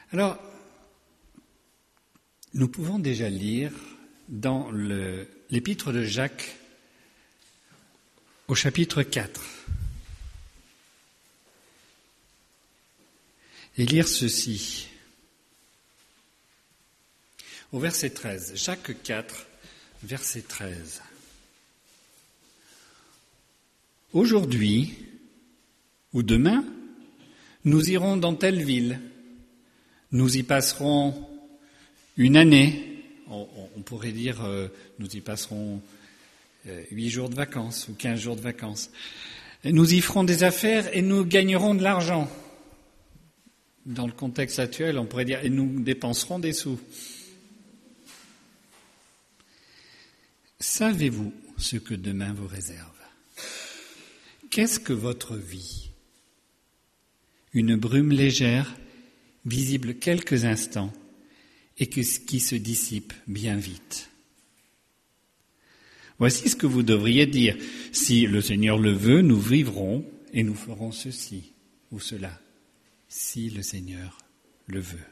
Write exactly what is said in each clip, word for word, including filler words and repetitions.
Alors, nous pouvons déjà lire dans le, l'épître de Jacques au chapitre quatre et lire ceci. Au verset treize, Jacques quatre, verset treize. Aujourd'hui ou demain, nous irons dans telle ville, nous y passerons une année, on, on pourrait dire euh, nous y passerons euh, huit jours de vacances ou quinze jours de vacances. Nous y ferons des affaires et nous gagnerons de l'argent. Dans le contexte actuel, on pourrait dire et nous dépenserons des sous. Savez-vous ce que demain vous réserve? Qu'est-ce que votre vie? Une brume légère, visible quelques instants, et que, qui se dissipe bien vite. Voici ce que vous devriez dire. Si le Seigneur le veut, nous vivrons et nous ferons ceci ou cela. Si le Seigneur le veut.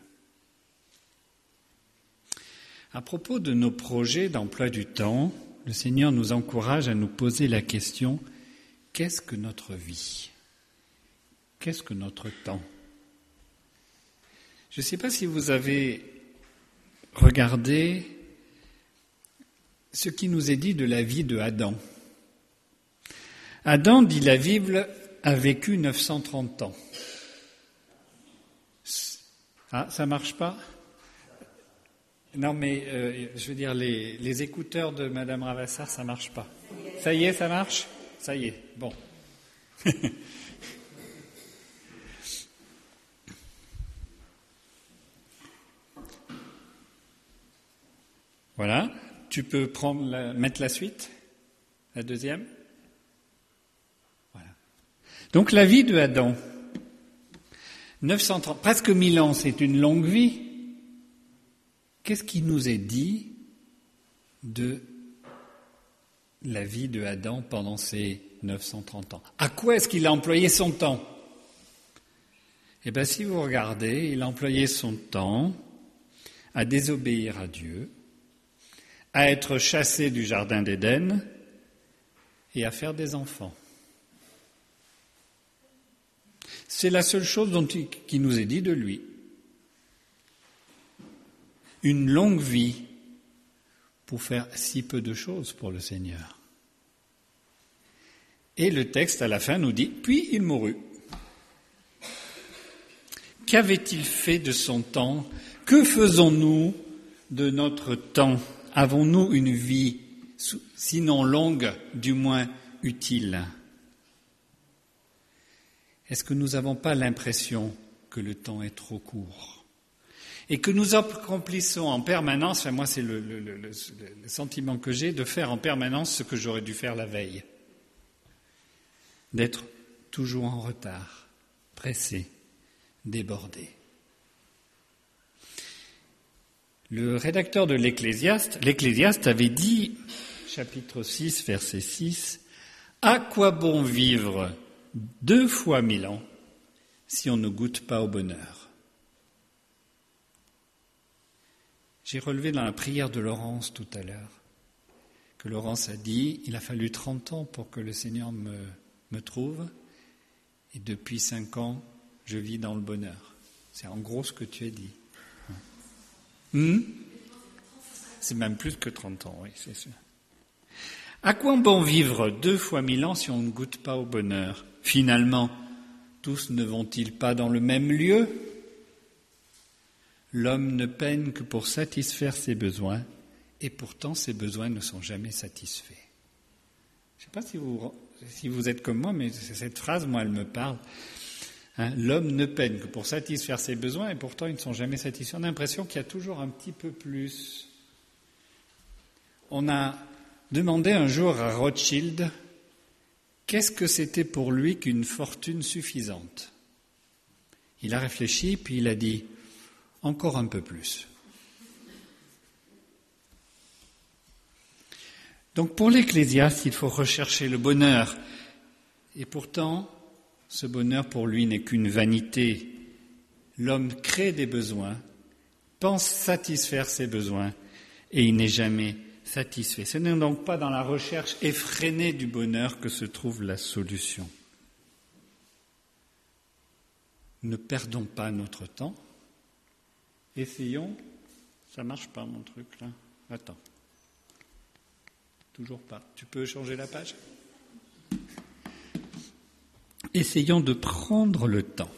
À propos de nos projets d'emploi du temps, le Seigneur nous encourage à nous poser la question: qu'est-ce que notre vie? Qu'est-ce que notre temps? Je ne sais pas si vous avez regardé ce qui nous est dit de la vie de Adam. Adam, dit la Bible, a vécu neuf cent trente ans. Ah, ça marche pas? Non, mais euh, je veux dire, les, les écouteurs de Madame Ravassar, ça marche pas. Ça y est, ça marche? Ça y est, bon. Voilà, tu peux prendre la, mettre la suite, la deuxième. Voilà. Donc la vie de Adam, neuf cent trente, presque mille ans, c'est une longue vie. Qu'est-ce qui nous est dit de la vie de Adam pendant ces neuf cent trente ans? À quoi est-ce qu'il a employé son temps? Eh bien, si vous regardez, il a employé son temps à désobéir à Dieu, à être chassé du jardin d'Éden et à faire des enfants. C'est la seule chose dont il, qui nous est dit de lui. Une longue vie pour faire si peu de choses pour le Seigneur. Et le texte à la fin nous dit « Puis il mourut ». Qu'avait-il fait de son temps? Que faisons-nous de notre temps? Avons-nous une vie, sinon longue, du moins utile? Est-ce que nous n'avons pas l'impression que le temps est trop court et que nous accomplissons en permanence, enfin moi c'est le, le, le, le, le sentiment que j'ai, de faire en permanence ce que j'aurais dû faire la veille, d'être toujours en retard, pressé, débordé. Le rédacteur de l'Ecclésiaste, l'Ecclésiaste avait dit, chapitre six, verset six, « À quoi bon vivre deux fois mille ans si on ne goûte pas au bonheur ?» J'ai relevé dans la prière de Laurence tout à l'heure que Laurence a dit « Il a fallu trente ans pour que le Seigneur me, me trouve et depuis cinq ans, je vis dans le bonheur. » C'est en gros ce que tu as dit. Hmm? C'est même plus que trente ans, oui, c'est sûr. À quoi bon vivre deux fois mille ans si on ne goûte pas au bonheur? Finalement, tous ne vont-ils pas dans le même lieu? L'homme ne peine que pour satisfaire ses besoins, et pourtant ses besoins ne sont jamais satisfaits. Je ne sais pas si vous, si vous êtes comme moi, mais cette phrase, moi, elle me parle. Hein, l'homme ne peine que pour satisfaire ses besoins et pourtant ils ne sont jamais satisfaits. On a l'impression qu'il y a toujours un petit peu plus. On a demandé un jour à Rothschild qu'est-ce que c'était pour lui qu'une fortune suffisante. Il a réfléchi puis il a dit encore un peu plus. Donc pour l'Ecclésiaste, il faut rechercher le bonheur et pourtant ce bonheur pour lui n'est qu'une vanité. L'homme crée des besoins, pense satisfaire ses besoins, et il n'est jamais satisfait. Ce n'est donc pas dans la recherche effrénée du bonheur que se trouve la solution. Ne perdons pas notre temps. Essayons. Ça marche pas mon truc là. Attends. Toujours pas. Tu peux changer la page ? Essayons de prendre le temps.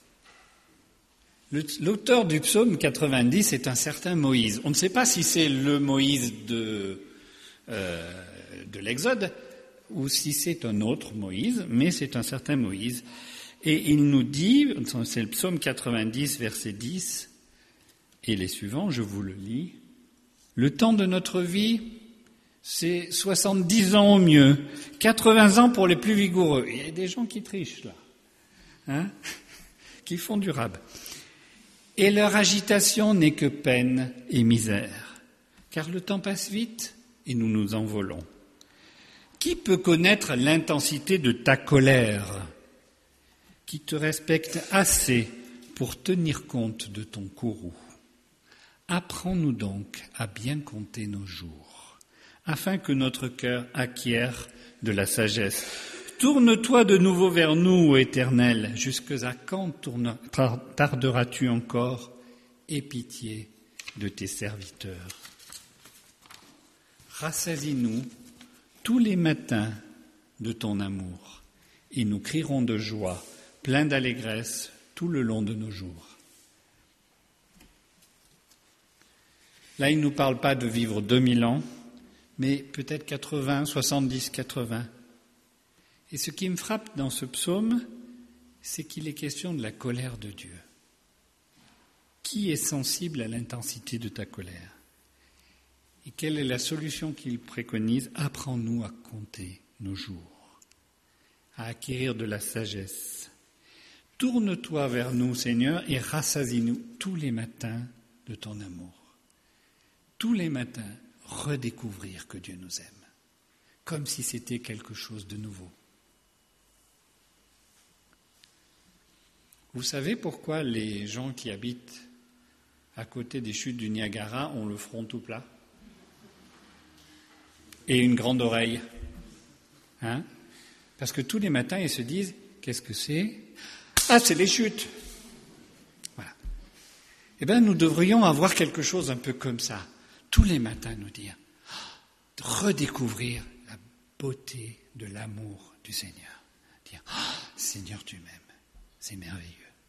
L'auteur du psaume quatre-vingt-dix est un certain Moïse. On ne sait pas si c'est le Moïse de, euh, de l'Exode ou si c'est un autre Moïse, mais c'est un certain Moïse. Et il nous dit, c'est le psaume quatre-vingt-dix, verset dix, et les suivants, je vous le lis. Le temps de notre vie, c'est soixante-dix ans au mieux, quatre-vingts ans pour les plus vigoureux. Il y a des gens qui trichent là, hein, qui font du rab. Et leur agitation n'est que peine et misère, car le temps passe vite et nous nous envolons. Qui peut connaître l'intensité de ta colère, qui te respecte assez pour tenir compte de ton courroux? Apprends-nous donc à bien compter nos jours, afin que notre cœur acquiert de la sagesse. Tourne-toi de nouveau vers nous, ô Éternel, jusque à quand tourne, tarderas-tu encore? Aie pitié de tes serviteurs. Rassasie-nous tous les matins de ton amour, et nous crierons de joie, pleins d'allégresse, tout le long de nos jours. Là, il ne nous parle pas de vivre deux mille ans, mais peut-être quatre-vingts, soixante-dix, quatre-vingts. Et ce qui me frappe dans ce psaume, c'est qu'il est question de la colère de Dieu. Qui est sensible à l'intensité de ta colère? Et quelle est la solution qu'il préconise? Apprends-nous à compter nos jours, à acquérir de la sagesse. Tourne-toi vers nous, Seigneur, et rassasie-nous tous les matins de ton amour. Tous les matins, redécouvrir que Dieu nous aime, comme si c'était quelque chose de nouveau. Vous savez pourquoi les gens qui habitent à côté des chutes du Niagara ont le front tout plat et une grande oreille, hein? Parce que tous les matins, ils se disent, qu'est-ce que c'est? Ah, c'est les chutes. Voilà. Eh bien, nous devrions avoir quelque chose un peu comme ça. Tous les matins, nous dire, redécouvrir la beauté de l'amour du Seigneur. Dire, oh, Seigneur, tu m'aimes. C'est merveilleux.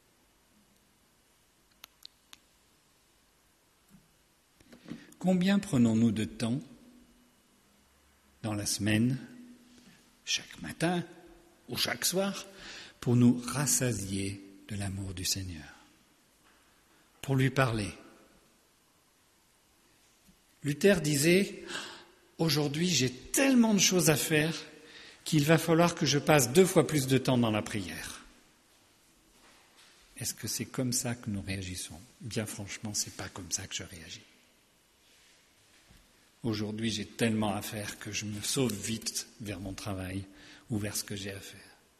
Combien prenons-nous de temps dans la semaine, chaque matin ou chaque soir, pour nous rassasier de l'amour du Seigneur, pour lui parler? Luther disait, aujourd'hui j'ai tellement de choses à faire qu'il va falloir que je passe deux fois plus de temps dans la prière. Est-ce que c'est comme ça que nous réagissons? Bien franchement, c'est pas comme ça que je réagis. Aujourd'hui, j'ai tellement à faire que je me sauve vite vers mon travail ou vers ce que j'ai à faire.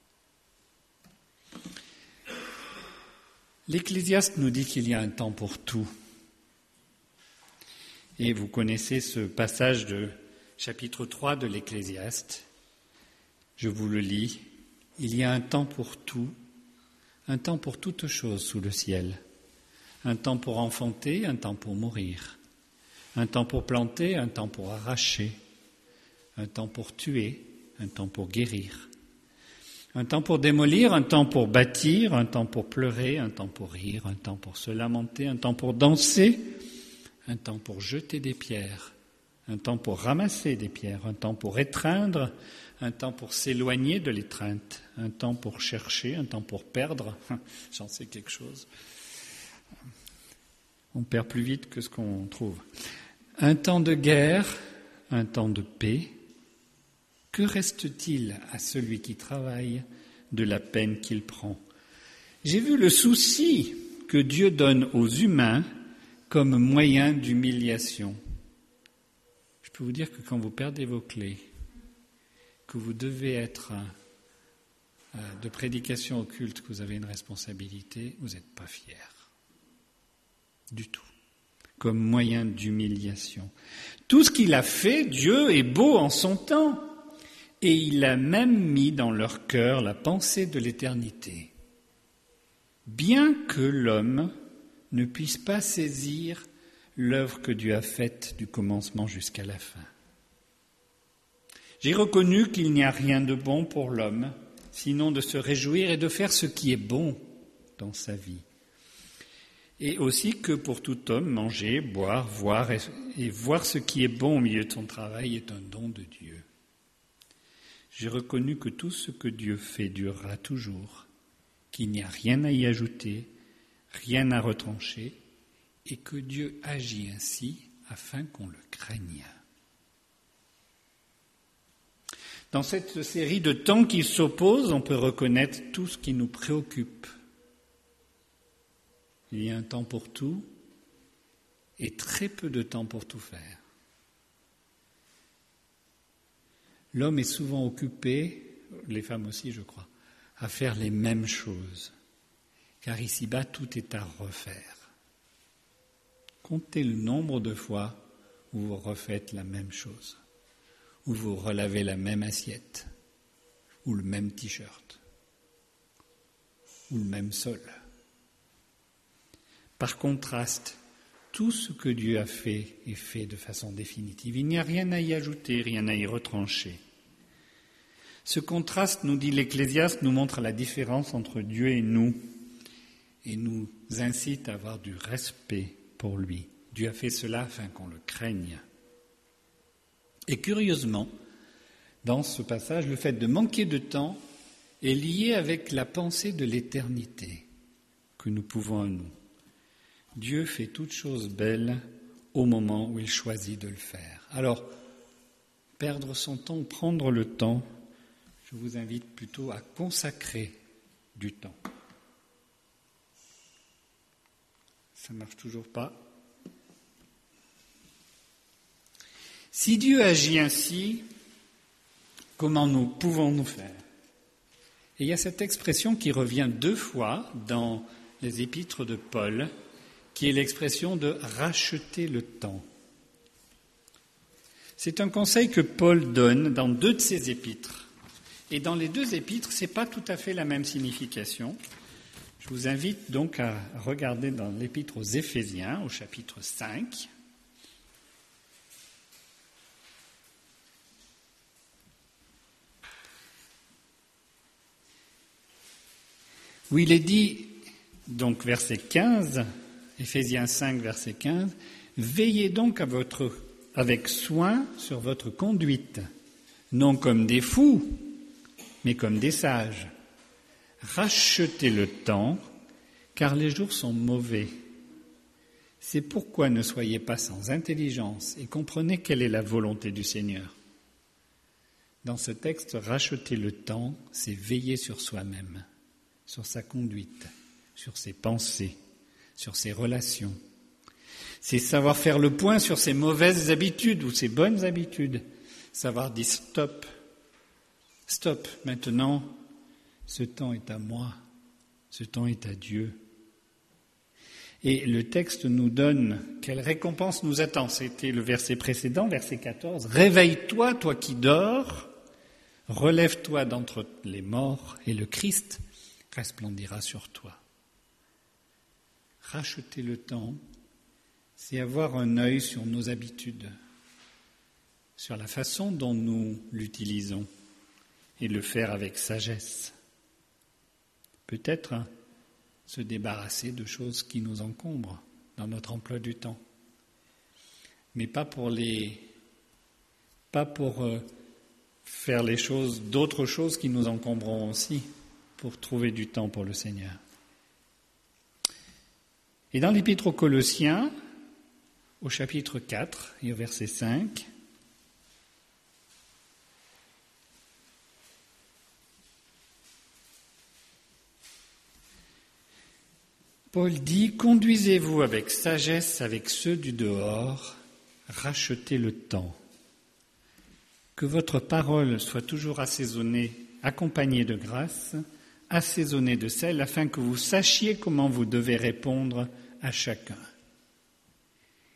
L'Ecclésiaste nous dit qu'il y a un temps pour tout. Et vous connaissez ce passage de chapitre trois de l'Ecclésiaste. Je vous le lis. Il y a un temps pour tout, un temps pour toute chose sous le ciel. Un temps pour enfanter, un temps pour mourir. Un temps pour planter, un temps pour arracher. Un temps pour tuer, un temps pour guérir. Un temps pour démolir, un temps pour bâtir, un temps pour pleurer, un temps pour rire, un temps pour se lamenter, un temps pour danser, un temps pour jeter des pierres, un temps pour ramasser des pierres, un temps pour étreindre, un temps pour s'éloigner de l'étreinte, un temps pour chercher, un temps pour perdre. J'en sais quelque chose. On perd plus vite que ce qu'on trouve. Un temps de guerre, un temps de paix. Que reste-t-il à celui qui travaille de la peine qu'il prend? J'ai vu le souci que Dieu donne aux humains comme moyen d'humiliation. Je peux vous dire que quand vous perdez vos clés, que vous devez être de prédication occulte, que vous avez une responsabilité, vous n'êtes pas fier. du tout, comme moyen d'humiliation. Tout ce qu'il a fait, Dieu est beau en son temps, et il a même mis dans leur cœur la pensée de l'éternité. Bien que l'homme ne puisse pas saisir l'œuvre que Dieu a faite du commencement jusqu'à la fin. J'ai reconnu qu'il n'y a rien de bon pour l'homme, sinon de se réjouir et de faire ce qui est bon dans sa vie. Et aussi que pour tout homme, manger, boire, voir et, et voir ce qui est bon au milieu de son travail est un don de Dieu. J'ai reconnu que tout ce que Dieu fait durera toujours, qu'il n'y a rien à y ajouter, rien à retrancher, et que Dieu agit ainsi afin qu'on le craigne. Dans cette série de temps qui s'opposent, on peut reconnaître tout ce qui nous préoccupe. Il y a un temps pour tout et très peu de temps pour tout faire. L'homme est souvent occupé, les femmes aussi je crois, à faire les mêmes choses, car ici-bas tout est à refaire. Comptez le nombre de fois où vous refaites la même chose, où vous relavez la même assiette, ou le même t-shirt, ou le même sol. Par contraste, tout ce que Dieu a fait est fait de façon définitive. Il n'y a rien à y ajouter, rien à y retrancher. Ce contraste, nous dit l'Ecclésiaste, nous montre la différence entre Dieu et nous et nous incite à avoir du respect pour lui. Dieu a fait cela afin qu'on le craigne. Et curieusement, dans ce passage, le fait de manquer de temps est lié avec la pensée de l'éternité que nous pouvons à nous. Dieu fait toutes choses belles au moment où il choisit de le faire. Alors, perdre son temps, prendre le temps, je vous invite plutôt à consacrer du temps. Ça ne marche toujours pas. Si Dieu agit ainsi, comment nous pouvons-nous faire ? Et il y a cette expression qui revient deux fois dans les épîtres de Paul, qui est l'expression de « racheter le temps ». C'est un conseil que Paul donne dans deux de ses épîtres. Et dans les deux épîtres, ce n'est pas tout à fait la même signification. Je vous invite donc à regarder dans l'épître aux Éphésiens, au chapitre cinq. Où il est dit, donc verset quinze, Éphésiens cinq, verset quinze, « Veillez donc à votre, avec soin sur votre conduite, non comme des fous, mais comme des sages. Rachetez le temps, car les jours sont mauvais. C'est pourquoi ne soyez pas sans intelligence et comprenez quelle est la volonté du Seigneur. » Dans ce texte, racheter le temps, c'est veiller sur soi-même, sur sa conduite, sur ses pensées, sur ses relations. C'est savoir faire le point sur ses mauvaises habitudes ou ses bonnes habitudes. Savoir dire stop, stop, maintenant, ce temps est à moi, ce temps est à Dieu. Et le texte nous donne quelle récompense nous attend. C'était le verset précédent, verset quatorze. « Réveille-toi, toi qui dors, relève-toi d'entre les morts, et le Christ resplendira sur toi. » Racheter le temps, c'est avoir un œil sur nos habitudes, sur la façon dont nous l'utilisons, et le faire avec sagesse. Peut-être se débarrasser de choses qui nous encombrent dans notre emploi du temps, mais pas pour les, pas pour euh, faire les choses, d'autres choses qui nous encombreront aussi, pour trouver du temps pour le Seigneur. Et dans l'Épître aux Colossiens, au chapitre quatre et au verset cinq, Paul dit « Conduisez-vous avec sagesse avec ceux du dehors, rachetez le temps. Que votre parole soit toujours assaisonnée, accompagnée de grâce, assaisonnée de sel, afin que vous sachiez comment vous devez répondre à chacun. »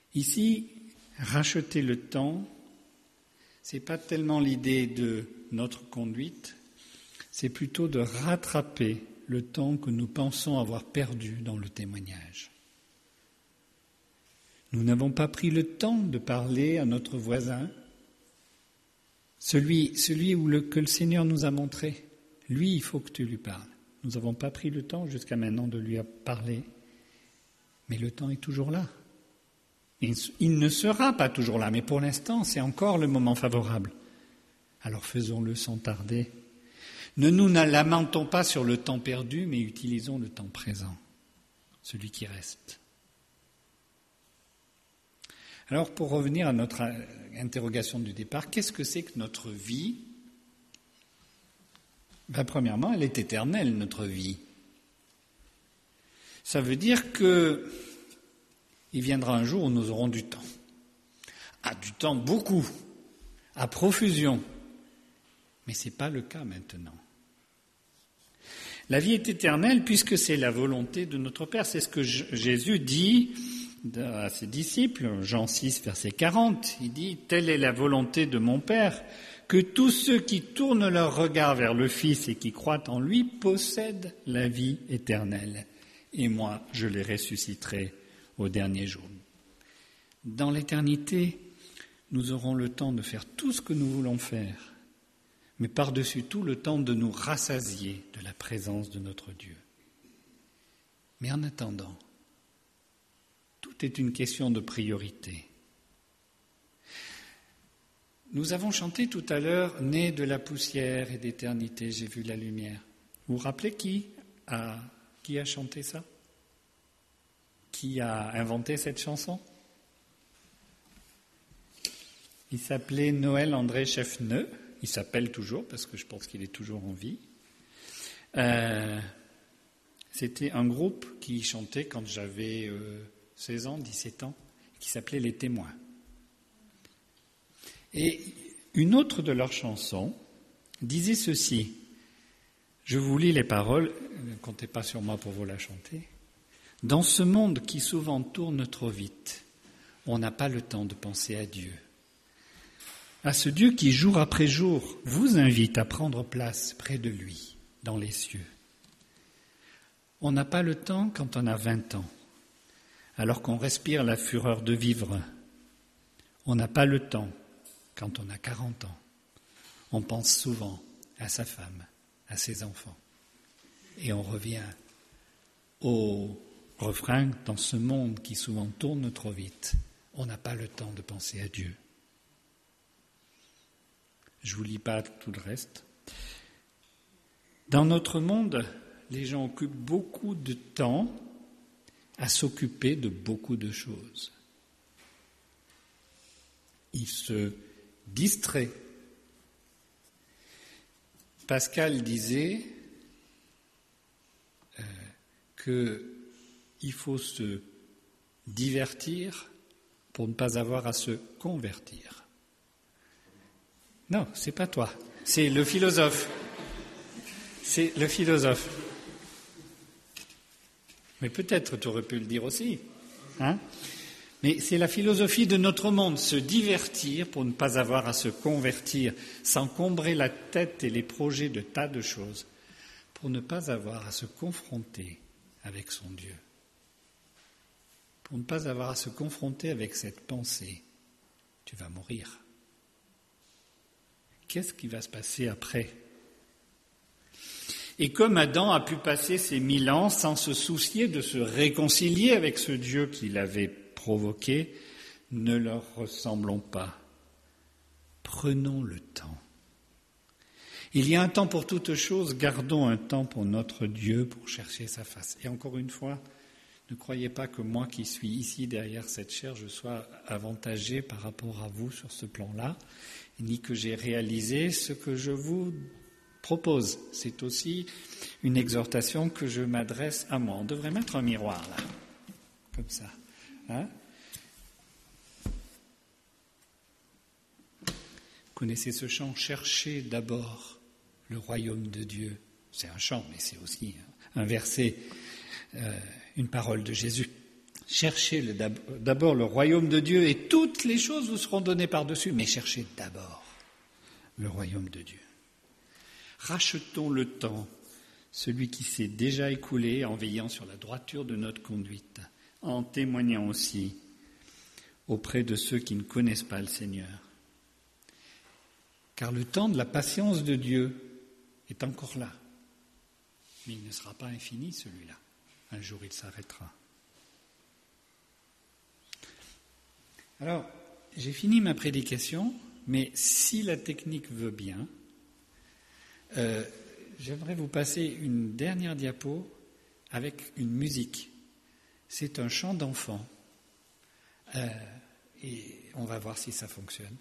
Ici, racheter le temps, ce n'est pas tellement l'idée de notre conduite, c'est plutôt de rattraper le temps que nous pensons avoir perdu dans le témoignage. Nous n'avons pas pris le temps de parler à notre voisin, celui, celui où le, que le Seigneur nous a montré. Lui, il faut que tu lui parles. Nous n'avons pas pris le temps jusqu'à maintenant de lui parler, mais le temps est toujours là. Il, il ne sera pas toujours là, mais pour l'instant, c'est encore le moment favorable. Alors faisons-le sans tarder. Ne nous lamentons pas sur le temps perdu, mais utilisons le temps présent, celui qui reste. Alors, pour revenir à notre interrogation du départ, qu'est-ce que c'est que notre vie ? Ben, premièrement, elle est éternelle, notre vie. Ça veut dire que il viendra un jour où nous aurons du temps. Ah, du temps beaucoup, à profusion. Mais ce n'est pas le cas maintenant. La vie est éternelle puisque c'est la volonté de notre Père. C'est ce que Jésus dit à ses disciples, Jean six, verset quarante. Il dit « Telle est la volonté de mon Père, que tous ceux qui tournent leur regard vers le Fils et qui croient en lui possèdent la vie éternelle. Et moi, je les ressusciterai au dernier jour. » Dans l'éternité, nous aurons le temps de faire tout ce que nous voulons faire, mais par-dessus tout le temps de nous rassasier de la présence de notre Dieu. Mais en attendant, tout est une question de priorité. Nous avons chanté tout à l'heure « Né de la poussière et d'éternité, j'ai vu la lumière ». Vous vous rappelez qui a, qui a chanté ça ? Qui a inventé cette chanson ? Il s'appelait Noël André Cheffneux. Il s'appelle toujours, parce que je pense qu'il est toujours en vie. Euh, c'était un groupe qui chantait quand j'avais euh, seize ans, dix-sept ans, qui s'appelait Les Témoins. Et une autre de leurs chansons disait ceci. Je vous lis les paroles, ne comptez pas sur moi pour vous la chanter. « Dans ce monde qui souvent tourne trop vite, on n'a pas le temps de penser à Dieu. À ce Dieu qui, jour après jour, vous invite à prendre place près de lui, dans les cieux. On n'a pas le temps quand on a vingt ans, alors qu'on respire la fureur de vivre. On n'a pas le temps quand on a quarante ans. On pense souvent à sa femme, à ses enfants. Et on revient au refrain, dans ce monde qui souvent tourne trop vite, on n'a pas le temps de penser à Dieu. Je ne vous lis pas tout le reste. Dans notre monde, les gens occupent beaucoup de temps à s'occuper de beaucoup de choses. Ils se distraient. Pascal disait euh, qu'il faut se divertir pour ne pas avoir à se convertir. Non, c'est pas toi, c'est le philosophe. C'est le philosophe. Mais peut-être tu aurais pu le dire aussi. Hein ? Mais c'est la philosophie de notre monde, se divertir pour ne pas avoir à se convertir, s'encombrer la tête et les projets de tas de choses, pour ne pas avoir à se confronter avec son Dieu, pour ne pas avoir à se confronter avec cette pensée, tu vas mourir. Qu'est-ce qui va se passer après ? Et comme Adam a pu passer ces mille ans sans se soucier de se réconcilier avec ce Dieu qui l'avait provoqué, ne leur ressemblons pas. Prenons le temps. Il y a un temps pour toutes choses, gardons un temps pour notre Dieu, pour chercher sa face. Et encore une fois, ne croyez pas que moi qui suis ici derrière cette chaire, je sois avantagé par rapport à vous sur ce plan-là, ni que j'ai réalisé ce que je vous propose. C'est aussi une exhortation que je m'adresse à moi. On devrait mettre un miroir là, comme ça. Hein ? Vous connaissez ce chant ? Cherchez d'abord le royaume de Dieu. C'est un chant, mais c'est aussi un verset, euh, une parole de Jésus. Cherchez le d'abord le royaume de Dieu et toutes les choses vous seront données par-dessus, mais cherchez d'abord le royaume de Dieu. Rachetons le temps, celui qui s'est déjà écoulé, en veillant sur la droiture de notre conduite, en témoignant aussi auprès de ceux qui ne connaissent pas le Seigneur. Car le temps de la patience de Dieu est encore là. Mais il ne sera pas infini, celui-là. Un jour, il s'arrêtera. Alors, j'ai fini ma prédication, mais si la technique veut bien, euh, j'aimerais vous passer une dernière diapo avec une musique. C'est un chant d'enfant. Euh, et on va voir si ça fonctionne.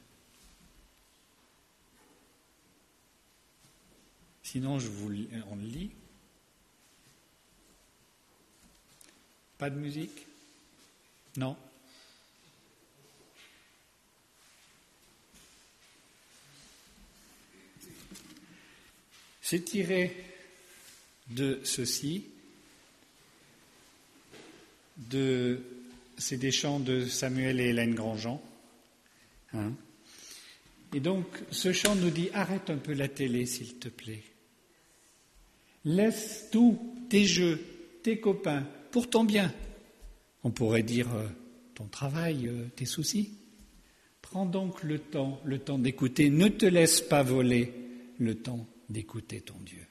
Sinon, je vous, on le lit. Pas de musique? Non? C'est tiré de ceci, de, c'est des chants de Samuel et Hélène Grandjean. Hein? Et donc, ce chant nous dit, arrête un peu la télé, s'il te plaît. Laisse tout, tes jeux, tes copains, pour ton bien. On pourrait dire euh, ton travail, euh, tes soucis. Prends donc le temps, le temps d'écouter. Ne te laisse pas voler le temps d'écouter ton Dieu.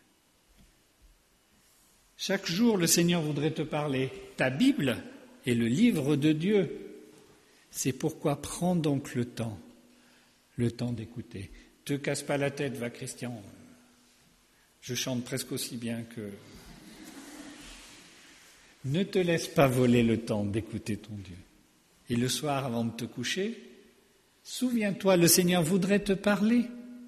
Chaque jour, le Seigneur voudrait te parler. Ta Bible est le livre de Dieu. C'est pourquoi prends donc le temps, le temps d'écouter. Te casse pas la tête, va Christian. Je chante presque aussi bien que... Ne te laisse pas voler le temps d'écouter ton Dieu. Et le soir, avant de te coucher, souviens-toi, le Seigneur voudrait te parler.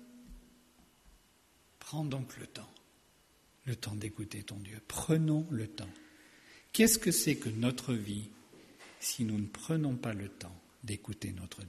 Prends donc le temps, le temps d'écouter ton Dieu. Prenons le temps. Qu'est-ce que c'est que notre vie si nous ne prenons pas le temps d'écouter notre Dieu ?